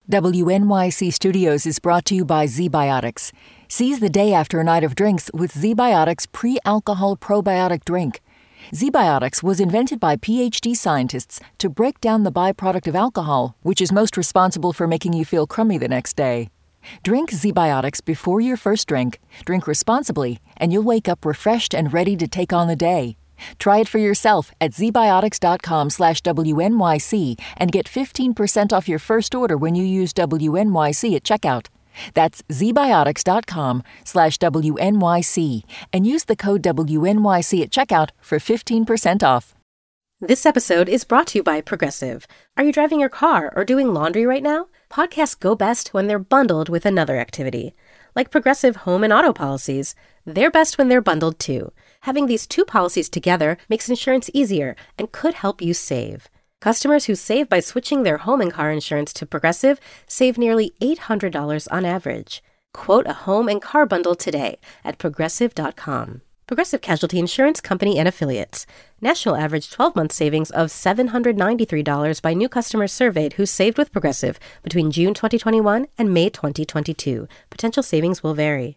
WNYC Studios is brought to you by ZBiotics. Seize the day after a night of drinks with ZBiotics pre-alcohol probiotic drink. ZBiotics was invented by PhD scientists to break down the byproduct of alcohol, which is most responsible for making you feel crummy the next day. Drink ZBiotics before your first drink, drink responsibly, and you'll wake up refreshed and ready to take on the day. Try it for yourself at zbiotics.com/WNYC and get 15% off your first order when you use WNYC at checkout. That's zbiotics.com/WNYC and use the code WNYC at checkout for 15% off. This episode is brought to you by Progressive. Are you driving your car or doing laundry right now? Podcasts go best when they're bundled with another activity. Like Progressive home and auto policies, they're best when they're bundled too. Having these two policies together makes insurance easier and could help you save. Customers who save by switching their home and car insurance to Progressive save nearly $800 on average. Quote a home and car bundle today at Progressive.com. Progressive Casualty Insurance Company and Affiliates. National average 12-month savings of $793 by new customers surveyed who saved with Progressive between June 2021 and May 2022. Potential savings will vary.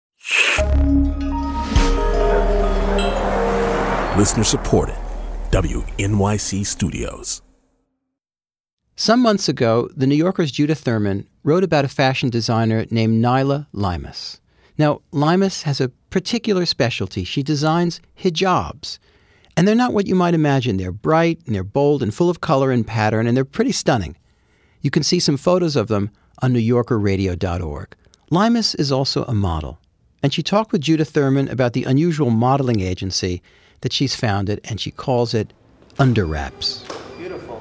Listener supported. WNYC Studios. Some months ago, The New Yorker's Judith Thurman wrote about a fashion designer named Naila Limas. Now, Limas has a particular specialty. She designs hijabs. And they're not what you might imagine. They're bright, and they're bold, and full of color and pattern, and they're pretty stunning. You can see some photos of them on NewYorkerRadio.org. Limas is also a model. And she talked with Judith Thurman about the unusual modeling agency that she's founded, and she calls it Under Wraps. Beautiful.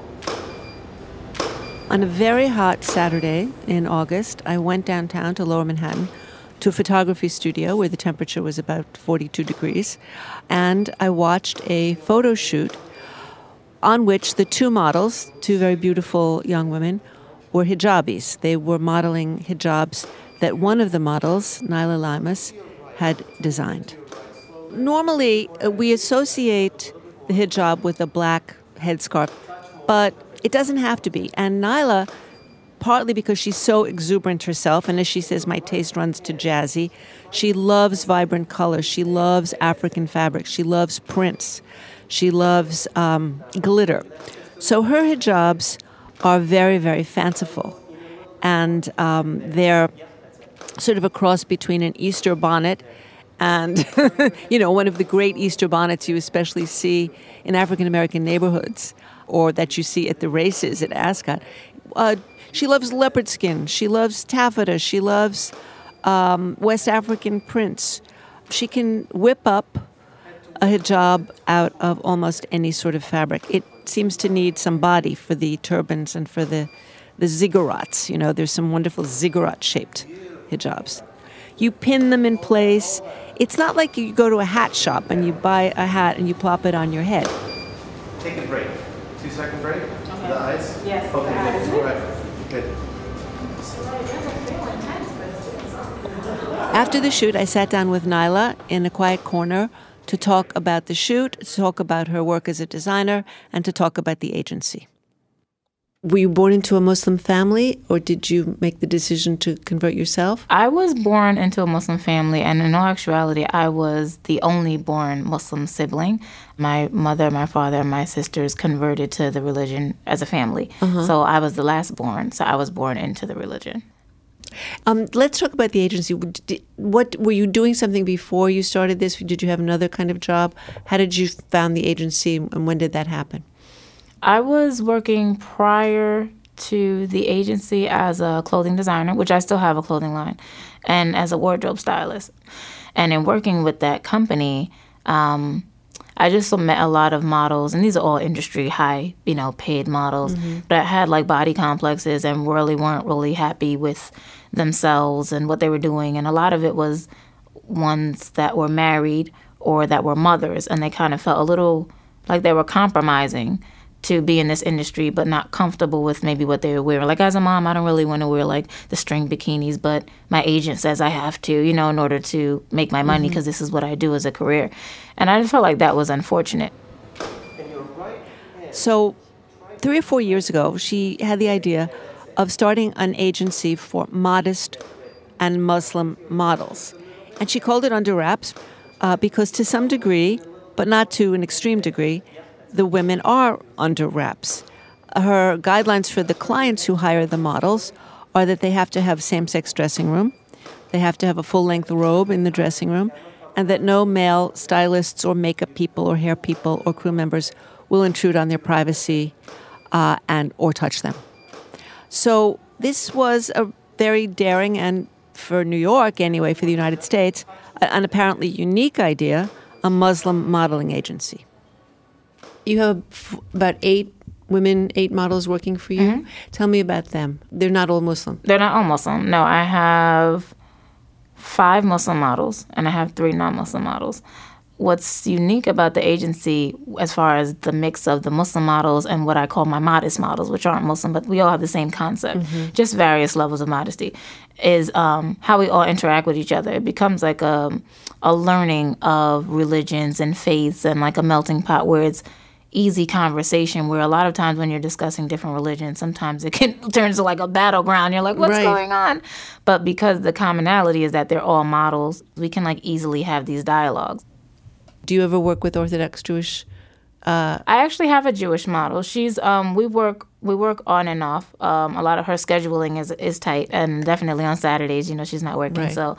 On a very hot Saturday in August, I went downtown to Lower Manhattan to a photography studio where the temperature was about 42 degrees, and I watched a photo shoot on which the two models, two very beautiful young women, were hijabis. They were modeling hijabs that one of the models, Naila Limas, had designed. Normally, we associate the hijab with a black headscarf, but it doesn't have to be. And Naila, partly because she's so exuberant herself, and as she says, my taste runs to jazzy, she loves vibrant colors. She loves African fabrics. She loves prints. She loves glitter. So her hijabs are very, very fanciful. And they're sort of a cross between an Easter bonnet and, one of the great Easter bonnets you especially see in African-American neighborhoods or that you see at the races at Ascot. She loves leopard skin. She loves taffeta. She loves West African prints. She can whip up a hijab out of almost any sort of fabric. It seems to need some body for the turbans and for the ziggurats. There's some wonderful ziggurat-shaped hijabs. You pin them in place. It's not like you go to a hat shop and you buy a hat and you plop it on your head. Take a break. 2-second break. Okay. The eyes? Yes. Okay, good. All right. Good. After the shoot, I sat down with Naila in a quiet corner to talk about the shoot, to talk about her work as a designer, and to talk about the agency. Were you born into a Muslim family, or did you make the decision to convert yourself? I was born into a Muslim family, and in all actuality, I was the only born Muslim sibling. My mother, my father, and my sisters converted to the religion as a family. So I was the last born, so I was born into the religion. Let's talk about the agency. What were you doing something before you started this? Did you have another kind of job? How did you found the agency, and when did that happen? I was working prior to the agency as a clothing designer, which I still have a clothing line, and as a wardrobe stylist. And in working with that company, I just met a lot of models, and these are all industry high, paid models that had like body complexes and weren't really happy with themselves and what they were doing. And a lot of it was ones that were married or that were mothers, and they kind of felt a little like they were compromising to be in this industry, but not comfortable with maybe what they were wearing. Like, as a mom, I don't really want to wear, like, the string bikinis, but my agent says I have to, in order to make my money, because this is what I do as a career. And I just felt like that was unfortunate. So 3 or 4 years ago, she had the idea of starting an agency for modest and Muslim models. And she called it Under Wraps because to some degree, but not to an extreme degree, the women are under wraps. Her guidelines for the clients who hire the models are that they have to have same-sex dressing room, they have to have a full-length robe in the dressing room, and that no male stylists or makeup people or hair people or crew members will intrude on their privacy or touch them. So this was a very daring and, for New York anyway, for the United States, an apparently unique idea, a Muslim modeling agency. You have about 8 models working for you. Mm-hmm. Tell me about them. They're not all Muslim. They're not all Muslim. No, I have 5 Muslim models and I have 3 non-Muslim models. What's unique about the agency as far as the mix of the Muslim models and what I call my modest models, which aren't Muslim, but we all have the same concept, just various levels of modesty, is how we all interact with each other. It becomes like a learning of religions and faiths and like a melting pot where it's easy conversation, where a lot of times when you're discussing different religions, sometimes it can turn to like a battleground. You're like, what's going on? But because the commonality is that they're all models, we can like easily have these dialogues. Do you ever work with Orthodox Jewish? I actually have a Jewish model. She's we work on and off. A lot of her scheduling is tight, and definitely on Saturdays, she's not working. Right. So,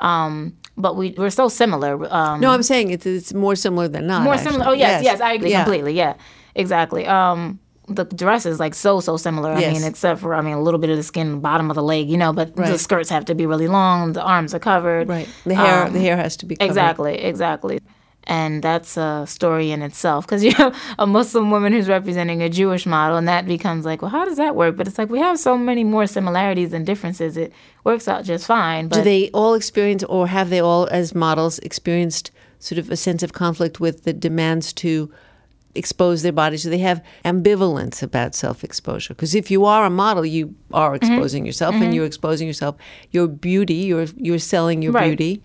but we're so similar. No, I'm saying it's more similar than not. More similar. Oh yes, I agree completely. Yeah, exactly. The dress is like so similar. I mean, except for a little bit of the skin, bottom of the leg, but the skirts have to be really long. The arms are covered. Right. The hair has to be covered. Exactly. And that's a story in itself, because you have a Muslim woman who's representing a Jewish model, and that becomes like, well, how does that work? But it's like we have so many more similarities than differences. It works out just fine. But do they all experience, or have they all, as models, experienced sort of a sense of conflict with the demands to expose their bodies? Do they have ambivalence about self-exposure? Because if you are a model, you are exposing yourself, and you're exposing yourself, your beauty, you're selling your beauty.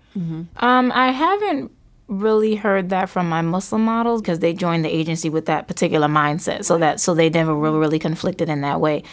I haven't really heard that from my Muslim models, because they joined the agency with that particular mindset, so they never were really conflicted in that way.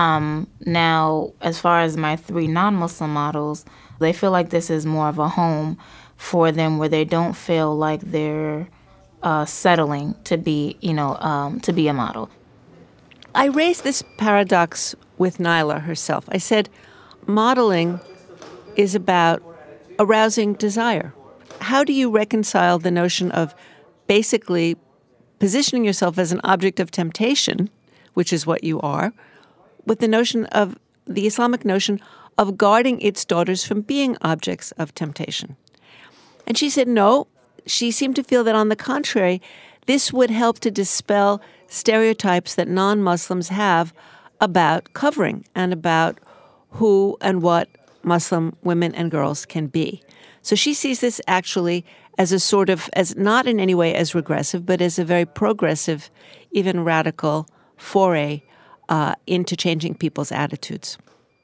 Now, as far as my 3 non-Muslim models, they feel like this is more of a home for them, where they don't feel like they're settling to be a model. I raised this paradox with Naila herself. I said, modeling is about arousing desire. How do you reconcile the notion of basically positioning yourself as an object of temptation, which is what you are, with the notion of the Islamic notion of guarding its daughters from being objects of temptation? And she said no. She seemed to feel that, on the contrary, this would help to dispel stereotypes that non-Muslims have about covering and about who and what Muslim women and girls can be. So she sees this actually as a sort of, as not in any way as regressive, but as a very progressive, even radical foray into changing people's attitudes.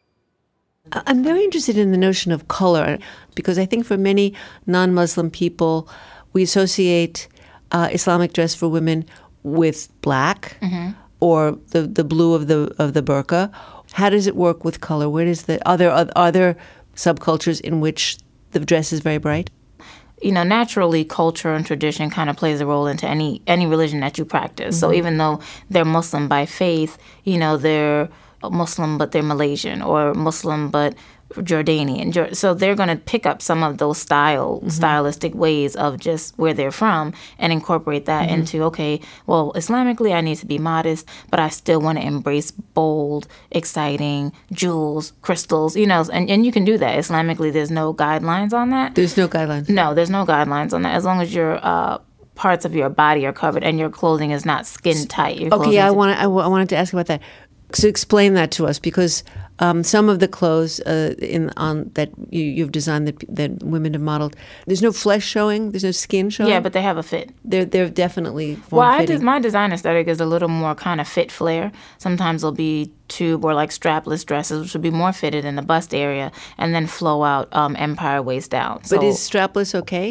I'm very interested in the notion of color, because I think for many non-Muslim people, we associate Islamic dress for women with black or the blue of the burqa. How does it work with color? Where does are there subcultures in which the dress is very bright? Naturally, culture and tradition kind of plays a role into any religion that you practice. So even though they're Muslim by faith, they're Muslim but they're Malaysian, or Muslim but Jordanian. So they're going to pick up some of those stylistic ways of just where they're from and incorporate that into, okay, well, Islamically, I need to be modest, but I still want to embrace bold, exciting jewels, crystals, and you can do that. Islamically, there's no guidelines on that. There's no guidelines? No, there's no guidelines on that. As long as your parts of your body are covered and your clothing is not skin tight. Okay, I wanted to ask about that. So explain that to us, because some of the clothes that you've designed that women have modeled, there's no flesh showing, there's no skin showing. Yeah, but they have a fit. They're definitely form-fitting. My design aesthetic is a little more kind of fit flare. Sometimes there'll be tube or like strapless dresses, which would be more fitted in the bust area, and then flow out empire waist down. But is strapless okay?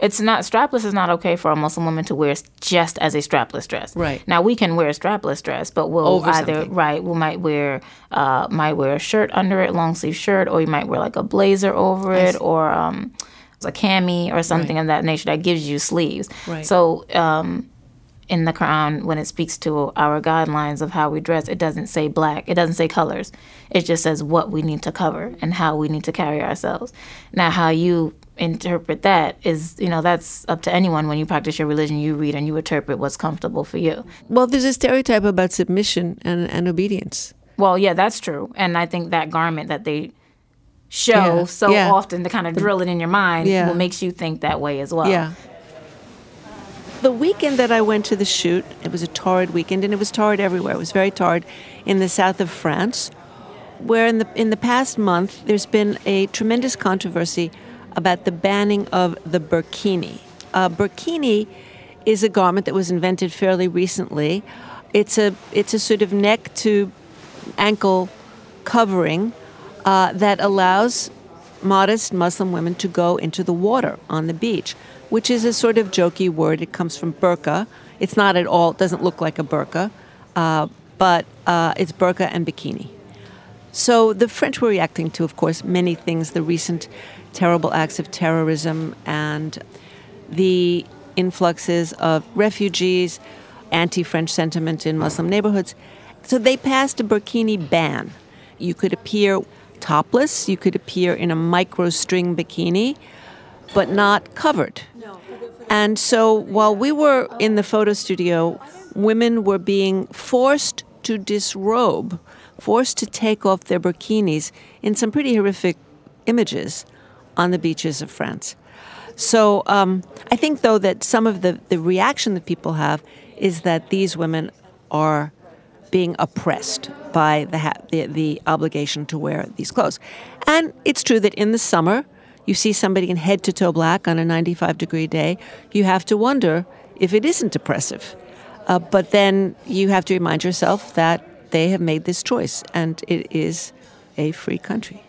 strapless is not okay for a Muslim woman to wear just as a strapless dress. Right. Now we can wear a strapless dress, but we'll Over either something. we might wear a shirt under it, long sleeve shirt, or you might wear like a blazer over it, or a cami or something of that nature that gives you sleeves. Right. So in the Quran, when it speaks to our guidelines of how we dress, it doesn't say black, it doesn't say colors. It just says what we need to cover and how we need to carry ourselves. Now, how you interpret that is, that's up to anyone. When you practice your religion, you read and you interpret what's comfortable for you. Well, there's a stereotype about submission and obedience. Well, yeah, that's true. And I think that garment that they show often to kind of drill it in your mind what makes you think that way as well. Yeah. The weekend that I went to the shoot, it was a torrid weekend, and it was torrid everywhere. It was very torrid in the south of France, where in the past month there's been a tremendous controversy about the banning of the burkini. Burkini is a garment that was invented fairly recently. It's a sort of neck to ankle covering that allows modest Muslim women to go into the water on the beach, which is a sort of jokey word. It comes from burqa. It's not at all, it doesn't look like a burqa, but it's burqa and bikini. So the French were reacting to, of course, many things, the recent terrible acts of terrorism and the influxes of refugees, anti-French sentiment in Muslim neighborhoods. So they passed a burkini ban. You could appear topless, you could appear in a micro-string bikini, but not covered. And so while we were in the photo studio, women were being forced to disrobe, forced to take off their burkinis in some pretty horrific images on the beaches of France. So I think, though, that some of the reaction that people have is that these women are being oppressed by the obligation to wear these clothes. And it's true that in the summer, you see somebody in head-to-toe black on a 95-degree day, you have to wonder if it isn't oppressive. But then you have to remind yourself that they have made this choice, and it is a free country.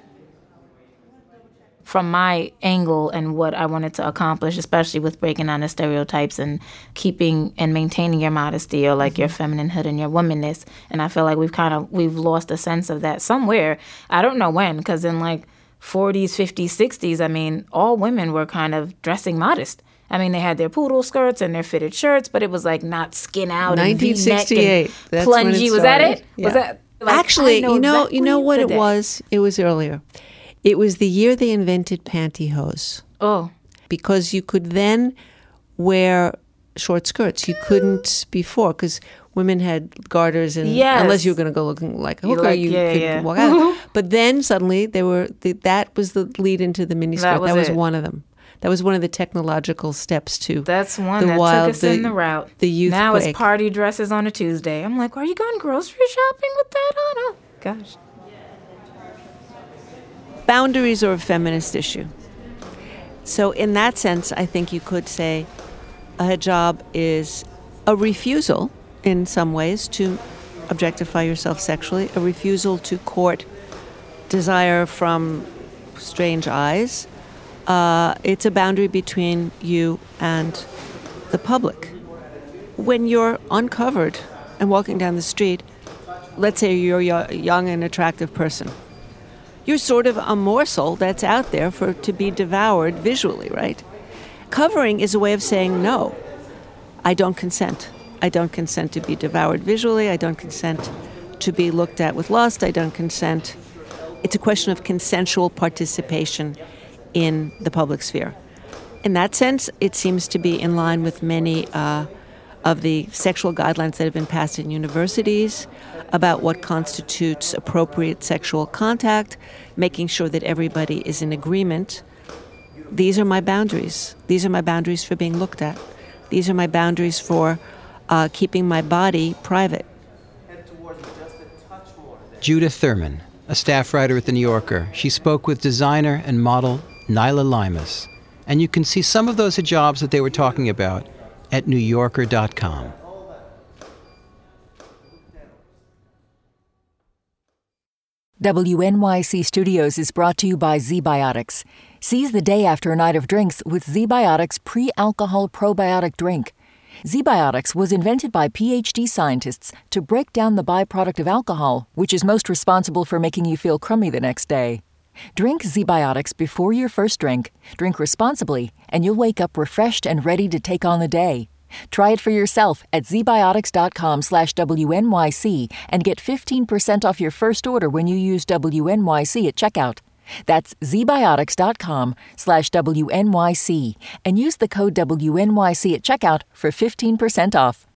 From my angle and what I wanted to accomplish, especially with breaking down the stereotypes and keeping and maintaining your modesty or like your femininenhood and your womanness, and I feel like we've lost a sense of that somewhere. I don't know when, because in like 40s, 50s, 60s, I mean, all women were kind of dressing modest. I mean, they had their poodle skirts and their fitted shirts, but it was like not skin out and V-neck and That's plungy. Was that it? Yeah. Was that like, actually? You know exactly what the it day. was. It was earlier. It was the year they invented pantyhose. Oh, Because you could then wear short skirts. You couldn't before, because women had garters, and unless you were going to go looking like a hooker, you could walk out. But then suddenly that was the lead into the miniskirt. That was one of them. That was one of the technological steps to that's one the that wild, took us in the route. The youth now quake. It's party dresses on a Tuesday. I'm like, are you going grocery shopping with that on? Oh, gosh. Boundaries are a feminist issue. So in that sense, I think you could say a hijab is a refusal in some ways to objectify yourself sexually, a refusal to court desire from strange eyes. It's a boundary between you and the public. When you're uncovered and walking down the street, let's say you're a young and attractive person, you're sort of a morsel that's out there to be devoured visually, right? Covering is a way of saying, no, I don't consent. I don't consent to be devoured visually. I don't consent to be looked at with lust. I don't consent. It's a question of consensual participation in the public sphere. In that sense, it seems to be in line with many of the sexual guidelines that have been passed in universities about what constitutes appropriate sexual contact, making sure that everybody is in agreement. These are my boundaries. These are my boundaries for being looked at. These are my boundaries for keeping my body private. Judith Thurman, a staff writer at The New Yorker. She spoke with designer and model Nayla Limas. And you can see some of those hijabs that they were talking about at NewYorker.com. WNYC Studios is brought to you by ZBiotics. Seize the day after a night of drinks with ZBiotics pre-alcohol probiotic drink. ZBiotics was invented by PhD scientists to break down the byproduct of alcohol, which is most responsible for making you feel crummy the next day. Drink ZBiotics before your first drink, drink responsibly, and you'll wake up refreshed and ready to take on the day. Try it for yourself at zbiotics.com/WNYC and get 15% off your first order when you use WNYC at checkout. That's zbiotics.com/WNYC and use the code WNYC at checkout for 15% off.